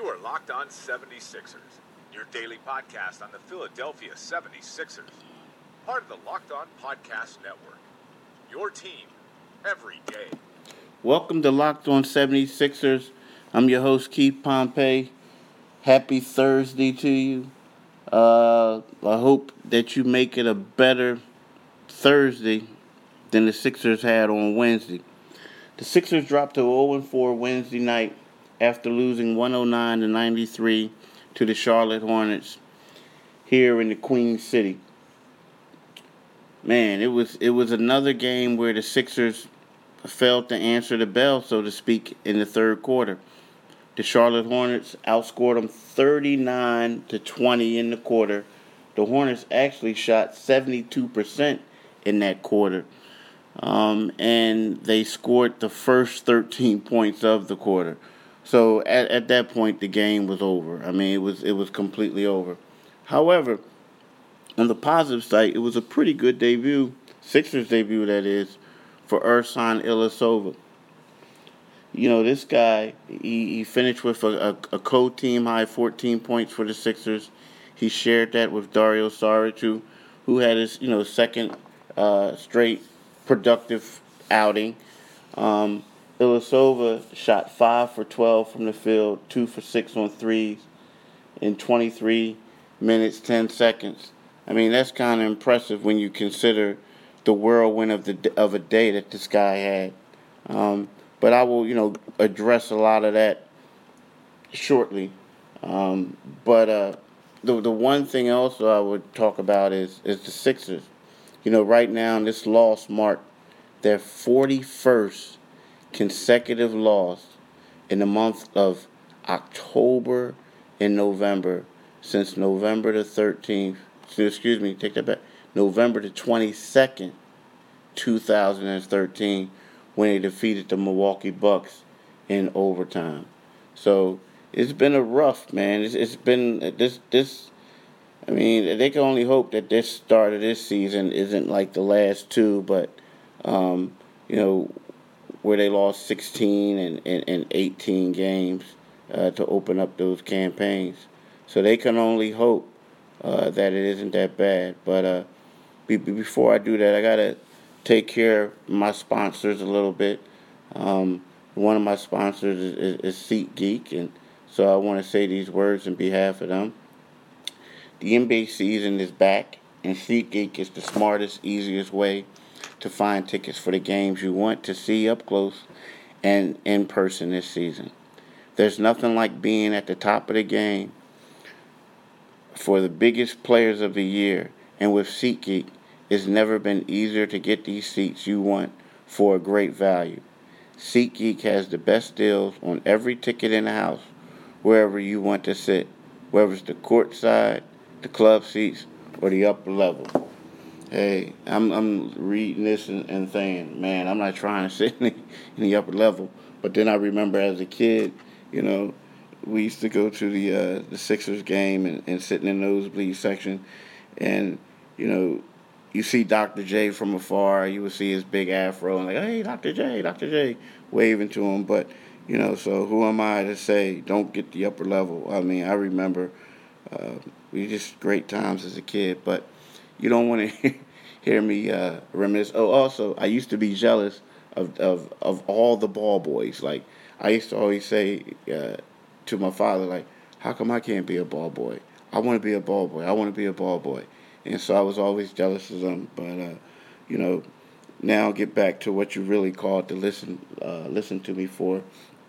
You are Locked On 76ers, your daily podcast on the Philadelphia 76ers. Part of the Locked On Podcast Network. Your team every day. Welcome to Locked On 76ers. I'm your host, Keith Pompey. Happy Thursday to you. I hope that you make it a better Thursday than the Sixers had on Wednesday. The Sixers dropped to 0-4 Wednesday night after losing 109-93 to the Charlotte Hornets here in the Queen City. Man, it was another game where the Sixers failed to answer the bell, so to speak, in the third quarter. The Charlotte Hornets outscored them 39-20 in the quarter. The Hornets actually shot 72% in that quarter. And they scored the first 13 points of the quarter. So at that point, the game was over. I mean, it was completely over. However, on the positive side, it was a pretty good debut, Sixers debut that is, for Ersan Ilyasova. You know, this guy, he finished with a co-team high 14 points for the Sixers. He shared that with Dario Saric, who had his, second straight productive outing. Ilyasova shot 5 for 12 from the field, 2 for 6 on threes in 23 minutes, 10 seconds. I mean, that's kind of impressive when you consider the whirlwind of a day that this guy had. But I will, address a lot of that shortly. But the one thing also I would talk about is the Sixers. Right now, this loss marked their 41st consecutive loss in the month of October and November since November the 13th. Take that back. November the 22nd, 2013, when they defeated the Milwaukee Bucks in overtime. So it's been a rough, man. It's been this. I mean, they can only hope that this start of this season isn't like the last two, but where they lost 16 and 18 games to open up those campaigns. So they can only hope that it isn't that bad. But before I do that, I got to take care of my sponsors a little bit. One of my sponsors is SeatGeek, and so I want to say these words on behalf of them. The NBA season is back, and SeatGeek is the smartest, easiest way to find tickets for the games you want to see up close and in person this season. There's nothing like being at the top of the game for the biggest players of the year, and with SeatGeek, it's never been easier to get these seats you want for a great value. SeatGeek has the best deals on every ticket in the house, wherever you want to sit, whether it's the court side, the club seats, or the upper level. Hey, I'm reading this and saying, man, I'm not trying to sit in the upper level. But then I remember as a kid, we used to go to the Sixers game and sit in the nosebleed section, and you see Dr. J from afar. You would see his big afro and like, hey, Dr. J, waving to him. But so who am I to say don't get the upper level? I mean, I remember we just great times as a kid, but you don't want to hear me reminisce. Oh, also, I used to be jealous of all the ball boys. Like, I used to always say to my father, like, how come I can't be a ball boy? I want to be a ball boy. I want to be a ball boy. And so I was always jealous of them. But, now I'll get back to what you really called to listen to me for.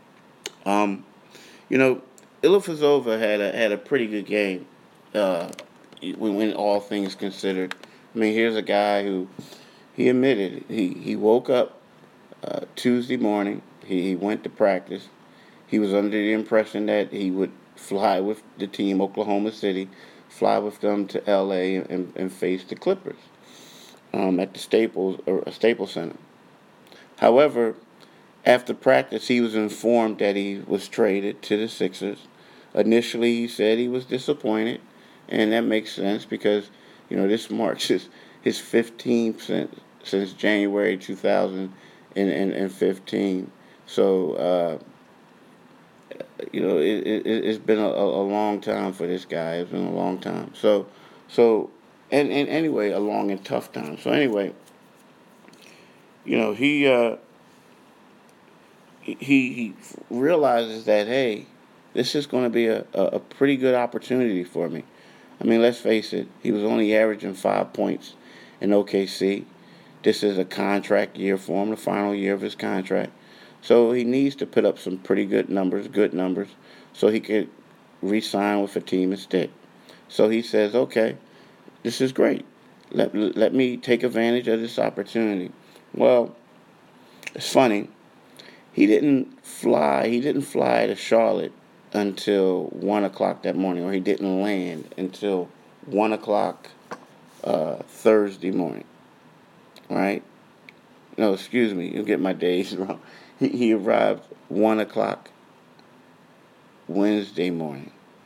Ilyasova had a pretty good game when all things considered. I mean, here's a guy who he admitted he woke up Tuesday morning. He went to practice. He was under the impression that he would fly with the team, Oklahoma City, fly with them to L.A. and face the Clippers at the Staples Center. However, after practice, he was informed that he was traded to the Sixers. Initially, he said he was disappointed, and that makes sense because, this marks his 15th since January 2015. So, It's been a long time for this guy. It's been a long time. So, and anyway, a long and tough time. So anyway, you know, he realizes that, hey, this is going to be a pretty good opportunity for me. I mean, let's face it, he was only averaging 5 points in OKC. This is a contract year for him, the final year of his contract. So he needs to put up some pretty good numbers, so he could re-sign with a team and stick. So he says, okay, this is great. Let me take advantage of this opportunity. Well, it's funny. He didn't fly. He didn't fly to Charlotte until 1 o'clock that morning, or he didn't land until 1 o'clock Thursday morning. Right? No, excuse me. You get my days wrong. He arrived 1 o'clock Wednesday morning.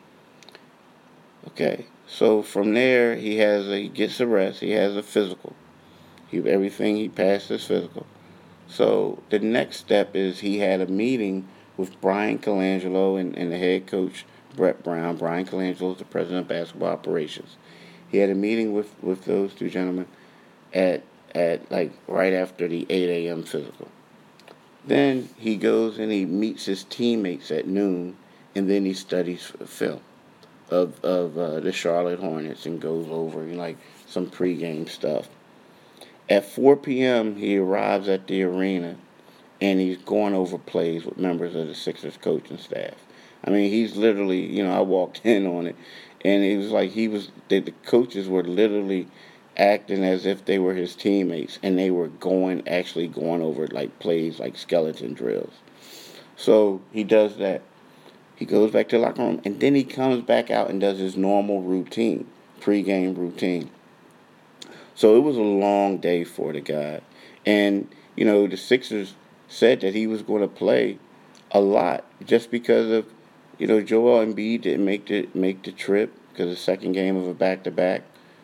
Okay. So from there, he gets a rest. He has a physical. He passed his physical. So the next step is he had a meeting with Brian Colangelo and the head coach, Brett Brown. Brian Colangelo is the president of basketball operations. He had a meeting with those two gentlemen at like right after the 8 a.m. physical. Then he goes and he meets his teammates at noon, and then he studies film of the Charlotte Hornets and goes over like some pregame stuff. At 4 p.m., he arrives at the arena and he's going over plays with members of the Sixers coaching staff. I mean, he's literally, I walked in on it, and it was like the coaches were literally acting as if they were his teammates, and they were actually going over like plays, like skeleton drills. So he does that. He goes back to the locker room, and then he comes back out and does his normal routine, pregame routine. So it was a long day for the guy. And, the Sixers said that he was going to play a lot just because of, Joel Embiid didn't make the trip because the second game of a back-to-back.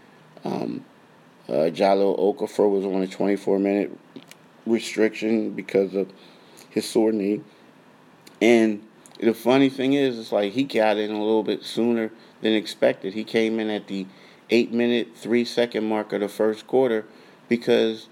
Jahlil Okafor was on a 24-minute restriction because of his sore knee. And the funny thing is, it's like he got in a little bit sooner than expected. He came in at the 8-minute, 3-second mark of the first quarter because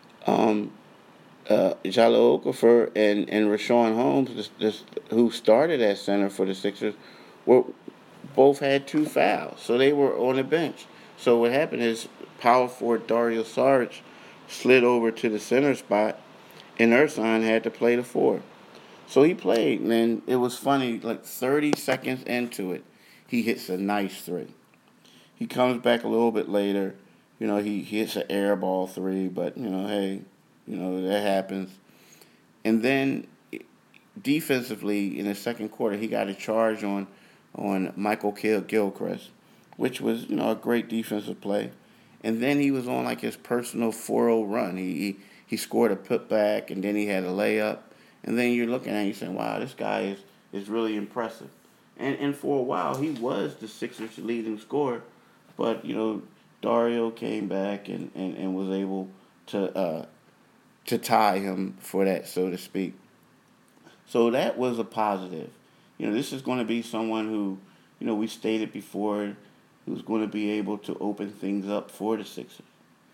Jahlil Okafor and Richaun Holmes, who started at center for the Sixers, both had 2 fouls. So they were on the bench. So what happened is power forward Dario Saric slid over to the center spot, and Ersan had to play the 4. So he played, and it was funny, like 30 seconds into it, he hits a nice 3. He comes back a little bit later. He hits an air ball 3, but, hey, that happens. And then defensively, in the second quarter, he got a charge on Michael Gilchrist, which was, a great defensive play. And then he was on like his personal 4-0 run. He scored a putback, and then he had a layup. And then you're looking at it, you're saying, wow, this guy is really impressive. And for a while, he was the Sixers' leading scorer. But, Dario came back and was able to tie him for that, so to speak. So that was a positive. This is going to be someone who, we stated before, who's going to be able to open things up for the Sixers.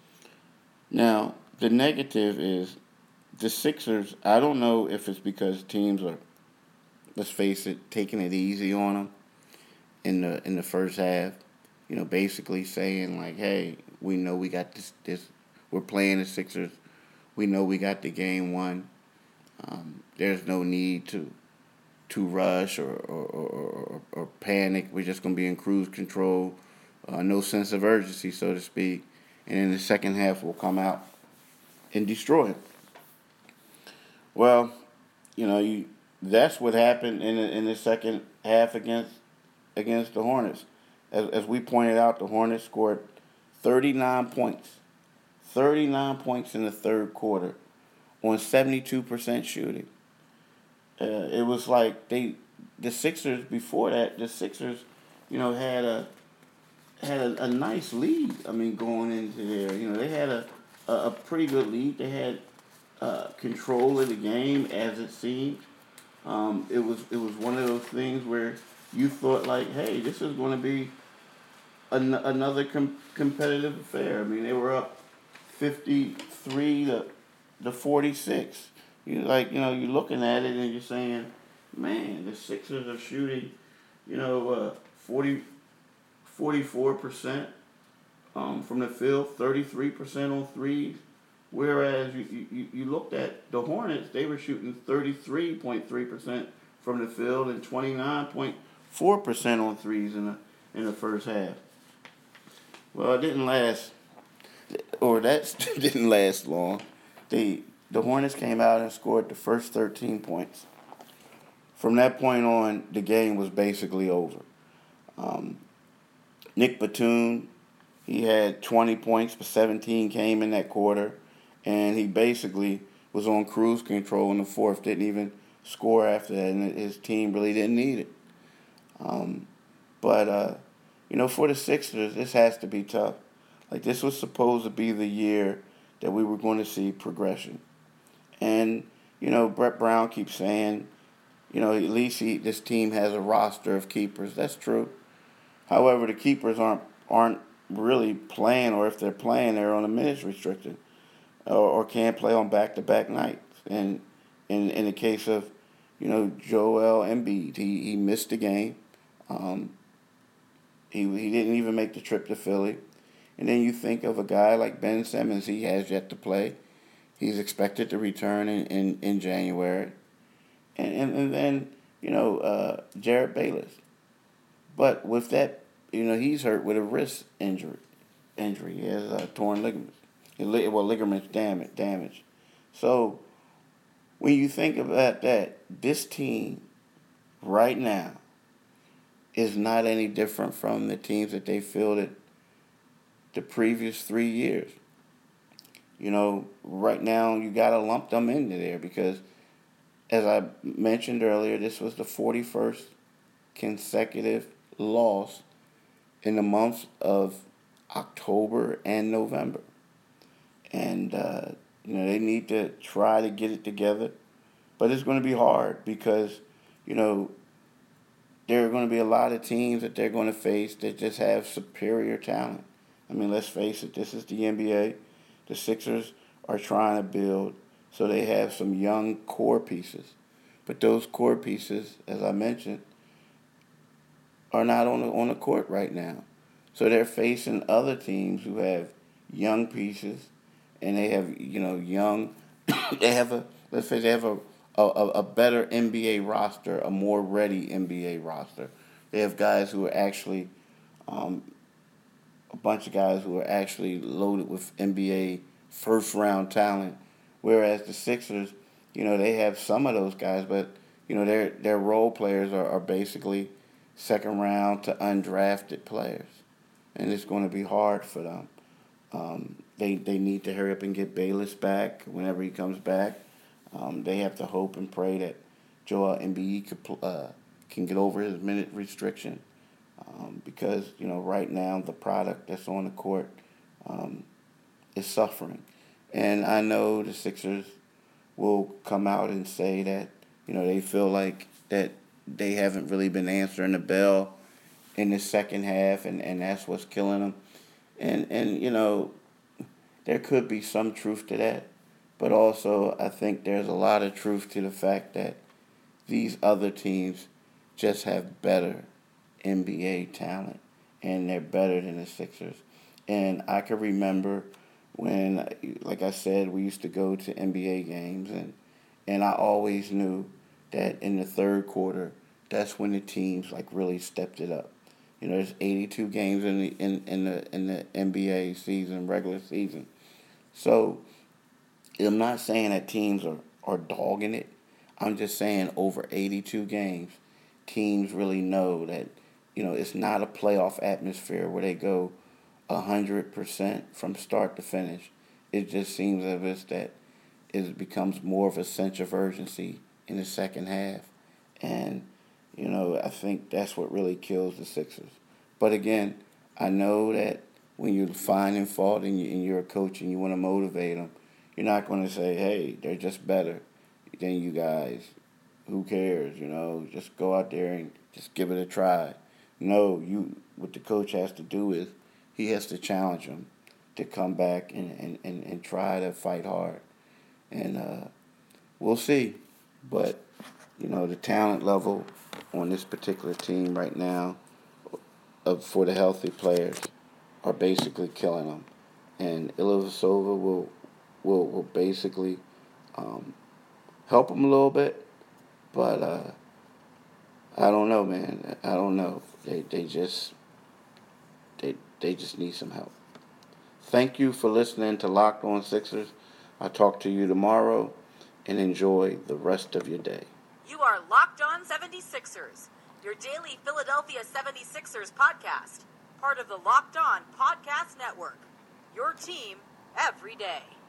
Now, the negative is the Sixers, I don't know if it's because teams are, let's face it, taking it easy on them in the first half. Basically saying like, hey, we know we got this. We're playing the Sixers. We know we got the game won. There's no need to rush or panic. We're just going to be in cruise control. No sense of urgency, so to speak. And in the second half, we'll come out and destroy it. Well, that's what happened in the second half against the Hornets. As we pointed out, the Hornets scored 39 points. 39 points in the third quarter on 72% shooting. It was like the Sixers before that. The Sixers, had a nice lead. I mean, going into there, they had a pretty good lead. They had control of the game as it seemed. It was one of those things where you thought like, hey, this is going to be another competitive affair. I mean, they were up 53 to 46. You're looking at it and you're saying, man, the Sixers are shooting, 40, 44% from the field, 33% on threes. Whereas you looked at the Hornets, they were shooting 33.3% from the field and 29.4% on threes in the first half. Well, it didn't last, or that didn't last long. The Hornets came out and scored the first 13 points. From that point on, the game was basically over. Um, Nick Batum, he had 20 points, but 17 came in that quarter, and he basically was on cruise control in the fourth. Didn't even score after that, and his team really didn't need it. Um, but for the Sixers, this has to be tough. Like, this was supposed to be the year that we were going to see progression. And, Brett Brown keeps saying, at least this team has a roster of keepers. That's true. However, the keepers aren't really playing, or if they're playing, they're on a minutes restriction, or can't play on back-to-back nights. And in the case of, Joel Embiid, he missed the game. He didn't even make the trip to Philly. And then you think of a guy like Ben Simmons, he has yet to play. He's expected to return in January. And then, Jared Bayless. But with that, he's hurt with a wrist injury. He has torn ligaments. Ligaments damage. So when you think about that, this team right now is not any different from the teams that they fielded the previous 3 years. Right now you got to lump them into there because, as I mentioned earlier, this was the 41st consecutive loss in the months of October and November. And, they need to try to get it together. But it's going to be hard because, there are going to be a lot of teams that they're going to face that just have superior talent. I mean, let's face it, this is the NBA. The Sixers are trying to build, so they have some young core pieces. But those core pieces, as I mentioned, are not on the court right now. So they're facing other teams who have young pieces, and they have, young, they have a better NBA roster, a more ready NBA roster. They have guys who are actually, a bunch of guys who are actually loaded with NBA first-round talent, whereas the Sixers, they have some of those guys, but, their role players are basically second-round to undrafted players, and it's going to be hard for them. They need to hurry up and get Bayless back whenever he comes back. They have to hope and pray that Joel Embiid can get over his minute restriction because, right now the product that's on the court is suffering. And I know the Sixers will come out and say that, they feel like that they haven't really been answering the bell in the second half, and that's what's killing them. And there could be some truth to that. But also, I think there's a lot of truth to the fact that these other teams just have better NBA talent, and they're better than the Sixers. And I can remember when, like I said, we used to go to NBA games, and I always knew that in the third quarter, that's when the teams really stepped it up. There's 82 games in the NBA season, regular season. So I'm not saying that teams are dogging it. I'm just saying over 82 games, teams really know that, it's not a playoff atmosphere where they go 100% from start to finish. It just seems as if that it becomes more of a sense of urgency in the second half. And, I think that's what really kills the Sixers. But again, I know that when you're finding fault and you're a coach and you want to motivate them, you're not going to say, hey, they're just better than you guys who cares? Just go out there and just give it a try. No, what the coach has to do is he has to challenge them to come back and try to fight hard. And we'll see. But, the talent level on this particular team right now for the healthy players are basically killing them. And Ilyasova will basically help them a little bit. But I don't know, man. I don't know. They just need some help. Thank you for listening to Locked On Sixers. I'll talk to you tomorrow, and enjoy the rest of your day. You are Locked On 76ers, your daily Philadelphia 76ers podcast, part of the Locked On Podcast Network. Your team every day.